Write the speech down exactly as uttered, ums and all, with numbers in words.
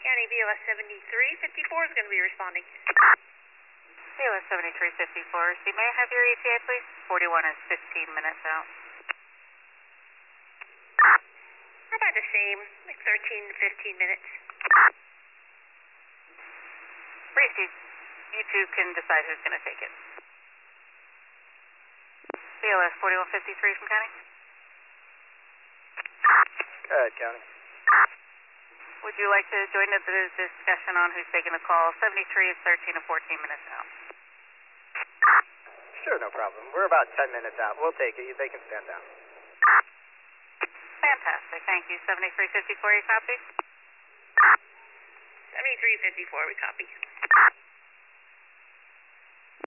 County B O S seventy-three fifty-four is going to be responding. B O S seventy-three fifty-four, see, may I have your E T A, please? forty-one is fifteen minutes out. About the same, like thirteen to fifteen minutes. Briefly, you two can decide who's going to take it. B O S forty-one fifty-three from County. Go ahead, County. Would you like to join in the discussion on who's taking the call? seventy-three is thirteen to fourteen minutes out. Sure, no problem. We're about ten minutes out. We'll take it. They can stand down. Fantastic. Thank you. seventy-three fifty-four, you copy? seventy-three fifty-four, we copy.